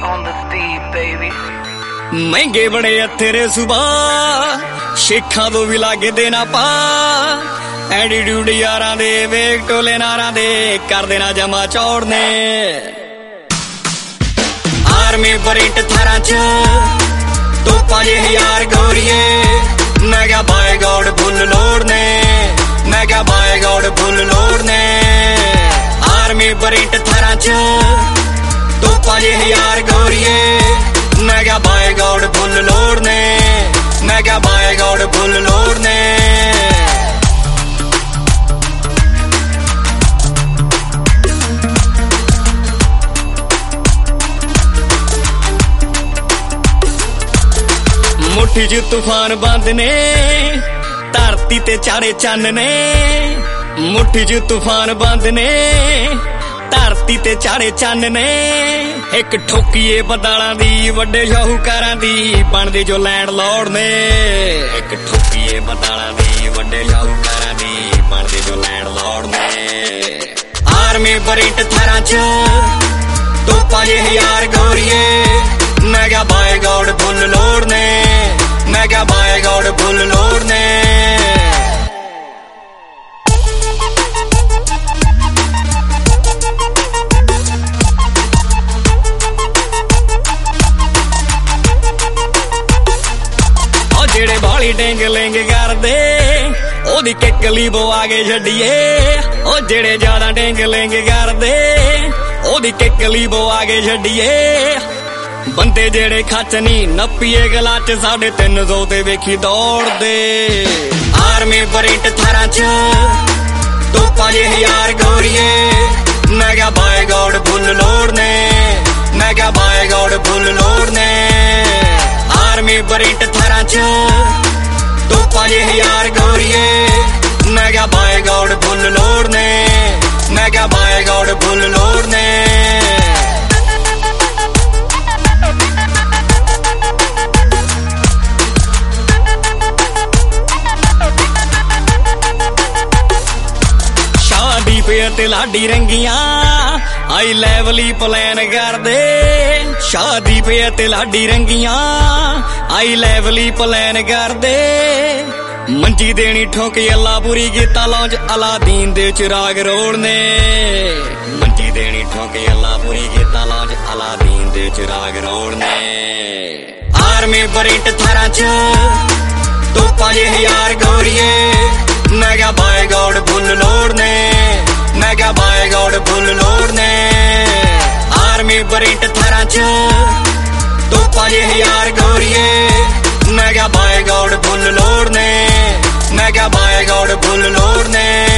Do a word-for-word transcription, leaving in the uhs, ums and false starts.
on the beat, baby. महंगे बड़े तेरे सुबह शेखा तो भी लागे देना पा एटीट्यूड यारां दे वेग टोले नारां दे कर देना जमा चौड़ने आर्मी बरेट थारा च तो पांच हजार गोरिये मैं क्या बाय गॉड फुल लोड़ने मैं क्या बाय गॉड फुल लोड़ने आर्मी बरेट थारा च तो पांच हजार गोरिये मैं क्या बाय गॉड फुल लोड़ने मैं क्या बाय गॉड फुल लोड़ने मुट्ठी च तूफान बांधने धरती ते चारे चन्न ने मुट्ठी च तूफान बांधने धरती ते चारे चन्न ने एक ठोकीए बदालां दी वड्डे शाहूकारां दी बनदे जो लैंड लॉर्ड ने एक ठोकीए बदालां दी वड्डे शाहूकारां दी बनदे जो लैंड लॉर्ड ने आर्मी बरेट थारां च तो पांच हजार गोरिये मैं क्या बाय गॉड फुल लोड़ने मैं क्या बाय गॉड फुल लोड़ने जेड़े बाली डेंग लेंग कर दे ओदी किकली बवा के छड्डिए ओ जेड़े ज्यादा डेंग लेंग कर दे ओदी किकली बवा के छड्डिए बंदे जेड़े खच नी नप्पीए गला च साढ़े तीन सौ ते वेखी दौड़ दे आर्मी बरेट थारा च तो पांच हजार गोरिये मैं क्या बाय गॉड फुल लोड़ने मैं क्या बाय गॉड फुल लोड़ने आर्मी बरेट थारा च तो पांच हजार गोरिये मैं क्या बाय गॉड फुल लोड़ने मैं क्या बाय गॉड फुल लोड़ने शादी पे ते लाडी रंगियां आई लेवली प्लान कर दे शादी पे ते लाडी रंगियां आई लेवली प्लान कर दे मंजी देनी ठोकी अल्लाह पूरी गीता लौंज अलादीन दे चिराग रोड़ने मंजी देनी ठोकी अल्लाह पूरी गीता लौंज अलादीन दे चिराग रोड़ने आर्मी बरेट थारा च तो पांच हजार गोरिये मैं क्या बाय गॉड फुल लोड़ने मैं क्या बाय गॉड फुल लोड़ने आर्मी बरेट थारा च तो पांच हजार गोरिये मैं क्या बाय गॉड फुल लोड़ने मैं क्या बाय गॉड फुल लोड़ने